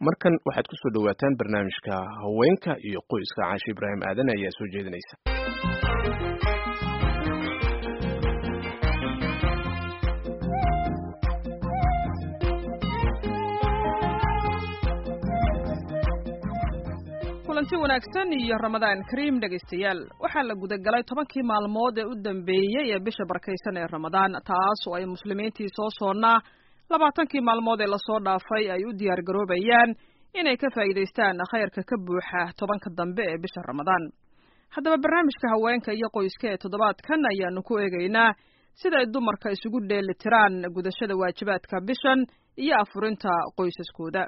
markan waxaad ku soo dhawaataan barnaamijka haweenka iyo qoyska. Caashi Ibraahim Aadan ayaa soo jeedinaysa. kulanti wanaagsan iyo Ramadaan Kariim dhageystayaal. Waxaa la guda galay 10kii maalmood ee u dambeeyay ee bisha barakeysan ee Ramadaan, taas oo ay muslimiintii soo soonnaa 20kii maalmood ee la soo dhaafay ay u diyaar garoobayaan inay ka faa'iideystaan khayrka ka buuxa 10ka dambe ee bisha Ramadaan. Haddaba barnaamijka haweenka iyo qoyska ee toddobaadkan ayaanu ku eegaynaa sida ay dumarka isugu dheelitiraan gudashada waajibaadka bishan iyo afurinta qoysaskooda.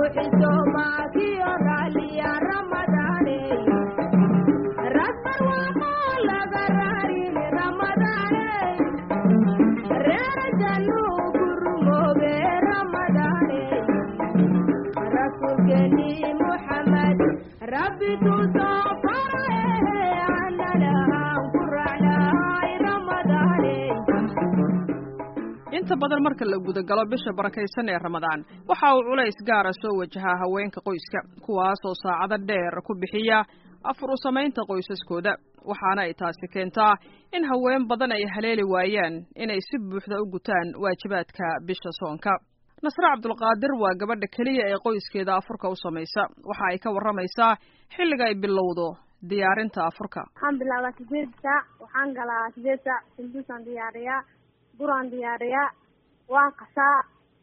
inta badan marka la guda galo bisha barakeysan ee Ramadaan waxa uu culays gaar ah soo wajahaa haweenka qoyska, kuwaas oo saacado dheer ku bixiya afur u samaynta qoysaskooda, waxaana ay taasi keentaa in haween badan ay haleeli waayaan inay si buuxda u gutaan waajibaadka bisha soonka. Nasra Cabdulqaadir waa gabadha kaliya ee qoyskeeda afurka u samaysa. Waxa ay ka waramaysaa xilliga ay bilowdo diyaarinta afurka. waxaan bilaabaa 8 saac, waxaan galaa 8 saac sinduusan diyaariyaa, buraan diyaariyaa, waan qasaa,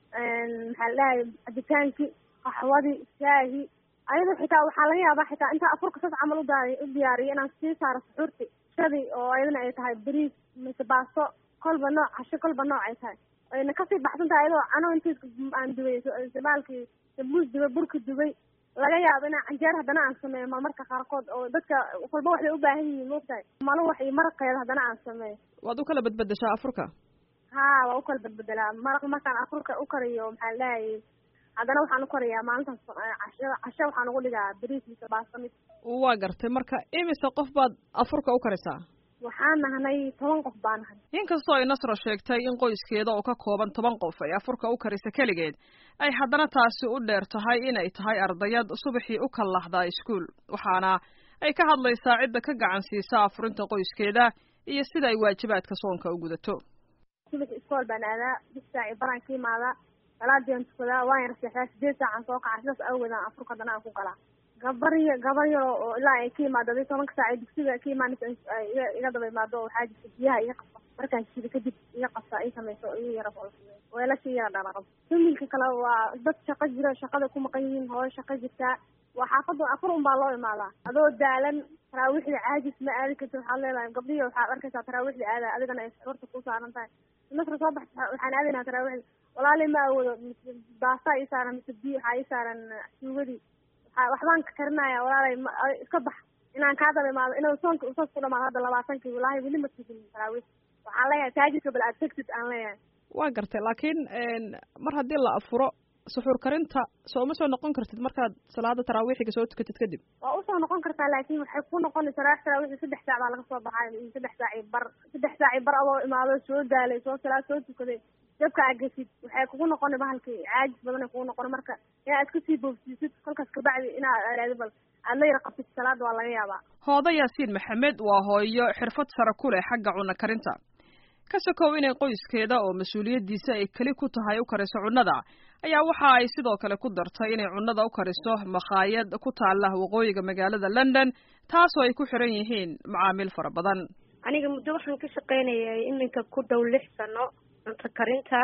maxaa la dhahay cabitaankii, qaxwadii, shaahi. ayadoo xitaa waxaa laga yaabaa xitaa inta afurka sas camal u diyaariyo inaan sii saaro suxuurti shadii oo ayadana ay tahay bariis mise baasto, kolba nooc casho kolba nooc ay tahay, ayna kasii baxsan tahay ayadoo anoo intiis aan dubay sabaalkii sabuus dubay, burki dubay, laga yaabo inaan canjeer haddana aan sameeyo marmarka qaarkood oo dadka kolba waxay u baahan yihiin moogtahay malo wax iyo maraqeeda haddana aan sameeyo. waad u kala badbadashaa afurka? haa, waa u kala badbedelaa. markaan afurka u kariyo maxaa la dhahay haddana waxaan u kariyaa maalintaas casho waxaan ugu dhigaa bariis mise baasto mid. waa gartay. marka imise qof baad afurka u karisaa? waxaan nahnay 10 qof baan nahay. inkastoo ay Nasra sheegtay in qoyskeeda oo ka kooban 10 qof ay afurka u karisa keligeed, ay haddana taasi u dheer tahay inay tahay ardayad subaxii u kallahda iskuul, waxaana ay ka hadlaysaa cidda ka gacan siisa afurinta qoyskeeda iyo sida ay waajibaadka soonka u gudato. subax iskool baan aadaa, 6 saac baraan ka imaadaa, salaadii tukadaa, waan yar seexdaa, 8 saac aan soo kacaa, sidaas awgeedaan afurka haddana aan ku galaa. gabar yar oo ilaa ay ka imaado 10 saac ay dugsiga ka imaanaysa iga daba imaado waxaa jirta biyaha iga qabta, markaan shido kadib iga qabta ay samayso iyo yara weelasha yara dhalaqo. familka kale waa dad shaqo jira, shaqada ku maqan yihiin, hooyo shaqo jirtaa, waa xaafadda afur un baa loo imaadaa. adoo daalan taraawiixda caajis ma aadi kartid, waxaad leedahay gabdhihi waxaad arkaysaa taraawiixda aada adigana ay suxuurta ku saaran tahay. Nasra soo baxsa waxaan aadaynaa taraawiixda, walaali ma awoodo, baasta ii saaran mise biyo waxaa ii saaran suugadii, waxbaan ka karinaya walaalay iska bax inaan kaa daba imaado inuu soonka usaas ku dhamaado. hadda 20kii walaahi weli ma tugin taraawiix, waxaan leeyahay taajidka bal aad tagtid aan leeyahay. waa gartay. laakiin mar haddii la afuro suxuur karinta soo ma soo noqon kartid markaad salaada taraawiixiga soo tukatid kadib? waa usoo noqon kartaa, laakiin waxay ku noqonaysaa taraawiixda 3 saac baa laga soo baxay, 3 saac bar adoo imaado soo daalay, soo salaad soo tukaday, dabka agasid waxay kugu noqon bahalkii caajis badan ay kugu noqon. marka inaad iska sii boogsiisid kolkaas kabacdi inaad aadaadi bal aad la yara qabtid salaada waa laga yaabaa. Hoodo Yaasiin Maxamed waa hooyo xirfad sare ku leh xagga cunno karinta. ka sokow inay qoyskeeda oo mas'uuliyadiisa ay kali ku tahay u kariso cunnada, ayaa waxa ay sidoo kale ku dartay inay cunnada u kariso maqaayad ku taala waqooyiga magaalada London, taasoo ay ku xiran yihiin macaamiil fara badan. aniga muddo waxaan ka shaqaynayay iminka ku dhow 6 sano cunto karinta.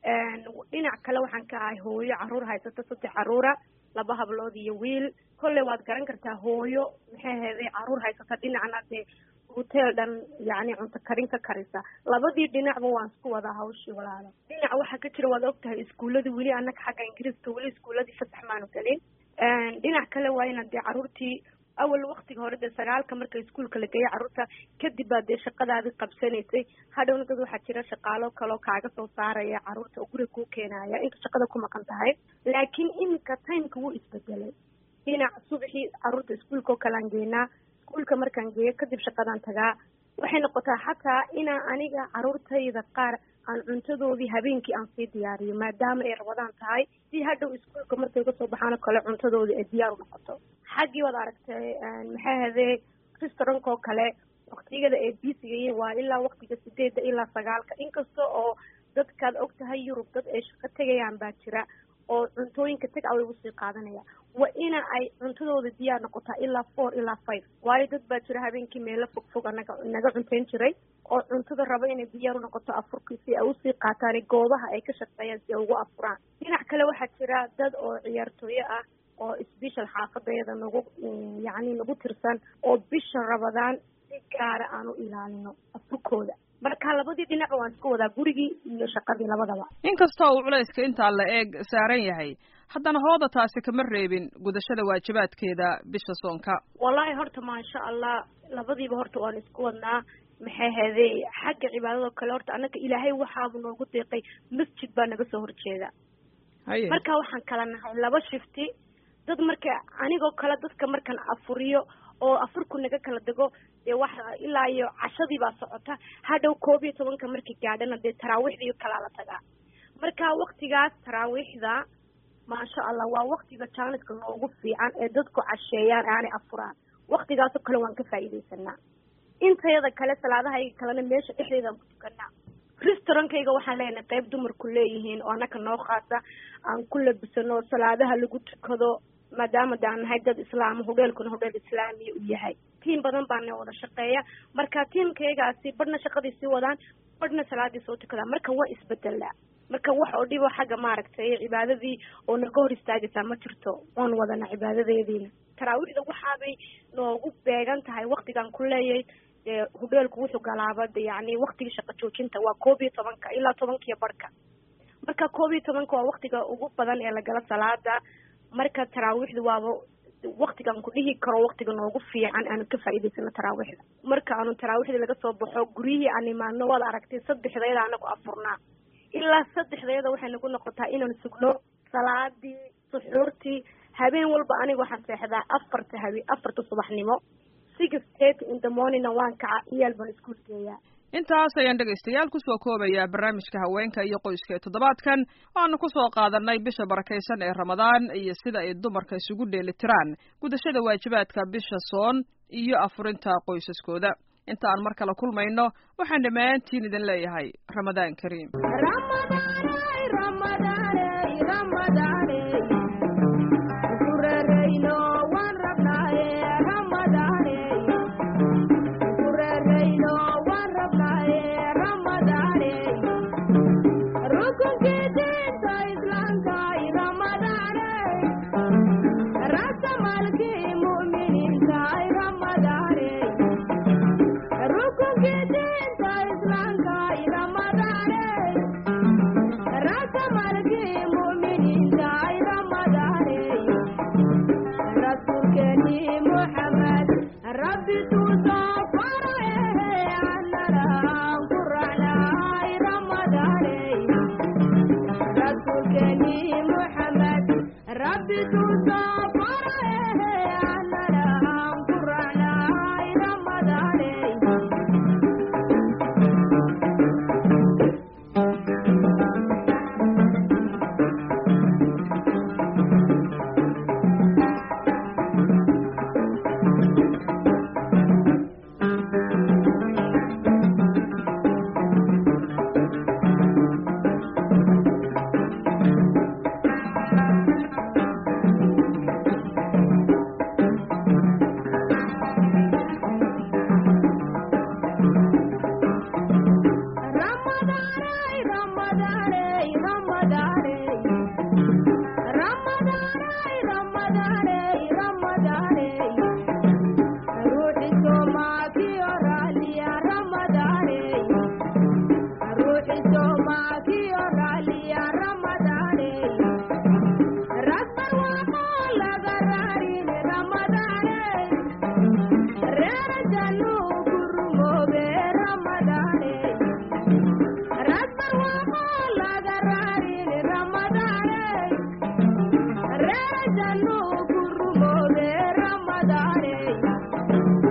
dhinac kale waxaan ka ahay hooyo caruur haysata 3 caruura, 2 hablood iyo wiil. kolley waad garan kartaa hooyo maxay ahayd caruur haysata dhinacna dee hotel dhan yani cunto karin ka karisa. labadii dhinacba waan isku wada hawshii walaalo. dhinac waxaa ka jira waad ogtahay iskuuladii weli annaga xagga ingiriiska weli iskuuladii fasax maanu gelin. dhinac kale waa inaad dee caruurtii awal waqtiga hore dee 9 marka iskuulka la geeyo caruurta kadib baa dee shaqadaadii qabsanaysay. hadhowna dad waxaa jira shaqaalo kaloo kaaga soo saaraya caruurta oo guriga kuu keenaya inta shaqada ku maqan tahay. laakiin iminka timeka wuu isbedelay. dhinac subaxii caruurta iskuulka oo kalaan geynaa, iskuulka markaan geeyo kadib shaqadaan tagaa. waxay noqotaa xataa inaa aniga caruurtayda qaar aan cuntadoodii habeenkii aan sii diyaariyo maadaama ay rabadaan tahay si hadhow iskuolka markay kasoo baxaanoo kale cuntadoodii ay diyaar u noqoto. xaggii waad aragtay maxay ahadee restaurantka oo kale waqtiyada ay biisigayiin waa ilaa waqtiga 8 ilaa 9, inkasta oo dadkaad og tahay Yurub dad ay shaqo tegayaan baa jira oo cuntooyinka tag away usii qaadanaya. waa ina ay cuntadooda diyaar noqotaa ilaa 4 ilaa 5, waayo dad baa jira habeenkii meelo fogfog naga cuntayn jiray oo cuntada raba inay diyaar u noqoto afurkii si ay usii qaataan goobaha ay ka shaqeeyaan si ay ugu afuraan. dhinac kale waxaa jira dad oo ciyaartooyo ah oo isbishal xaafadayada nagu tirsan oo bisha rabadaan si gaara aan u ilaalino afurkooda. marka labadii dhinac waan isku wadaa, gurigii iyo shaqadii labadaba. inkastoo uu culayska intaa la eeg saaran yahay, haddana hooda taasi kama reebin gudashada waajibaadkeeda bisha soonka. wallahi horta maasha allah labadiiba horta waan isku wadnaa. maxay ahadee xagga cibaadado kale horta annaka ilaahay waxaaba noogu deeqay masjid baa naga soo horjeeda. marka waxaan kala nahay 2 shifti. dad marka anigoo kale dadka markaan afuriyo oo afurku naga kala dego dee wax ilaa iyo cashadii baa socota, hadhow 11 markii gaadhana dee taraawiixdii kala la tagaa. marka waqtigaas taraawiixda maasha allah waa waqtiga jaaniska noogu fiican ee dadku casheeyaan aanay afuraan. waqtigaasoo kale waan ka faa'iidaysanaa. intayada kale salaadahayga kalena meesha dhexdeedaan ku tukanaa. restaurantkayga waxaan leenahay qayb dumarku leeyihiin oo annaka noo khaasa aan ku labisano salaadaha lagu tukado maadaama daan nahay dad islaam, hodheelkuna hodheel islaamiya u yahay. tiim badan baana wada shaqeeya. marka tiimkaygaasi badhna shaqadii sii wadaan, badhna salaadii soo tukadaan. marka waa isbedelaa. marka wax oo dhibo xagga maaragtay cibaadadii oo naga hor istaagaysaa ma jirto. waan wadana cibaadadeediina. taraawiixda waxaabay noogu beegan tahay waqtigaan ku leeyay hodheelku wuxuu galaaba waqtigii shaqo joojinta waa 11 ilaa 10:15. marka 11 waa waqtiga ugu badan ee la gala salaada. marka taraawiixdu waaba waqtigan ku dhihi karo waqtiga noogu fiican aanu ka faa'iidaysano taraawiixda. marka aanu taraawiixda laga soo baxo guryihii aan imaano waad aragtay 3 anagu afurnaa ilaa 3 waxay nagu noqotaa inaan sugno salaadii suxuurtii. habeen walba aniga waxaan seexdaa 4 subaxnimo 6:30 in the morning waan kaca iyaal baan iskuul geeyaa. intaas ayaan dhegaystayaal kusoo koobayaa barnaamijka haweenka iyo qoyska ee toddobaadkan. waanu kusoo qaadanay bisha barakaysan ee ramadaan iyo sida ay dumarka isugu dheelitiraan gudashada waajibaadka bisha soon iyo afurinta qoysaskooda. inta aan mar kale kulmayno waxaan dhammaantiin idin leeyahay ramadaan kariim.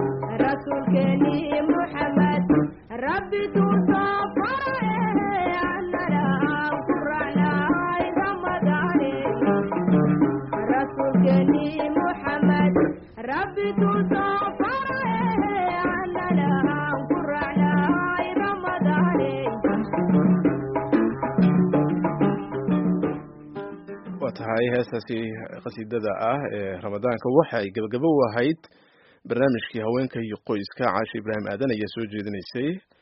ربي تصفى tahay heestaasi qasiidada ah ee ramadaanka waxa ay gabagabo u ahayd barnaamijkii haweenka iyo qoyska Caashi Ibraahim Aadan ayaa soo jeedinaysay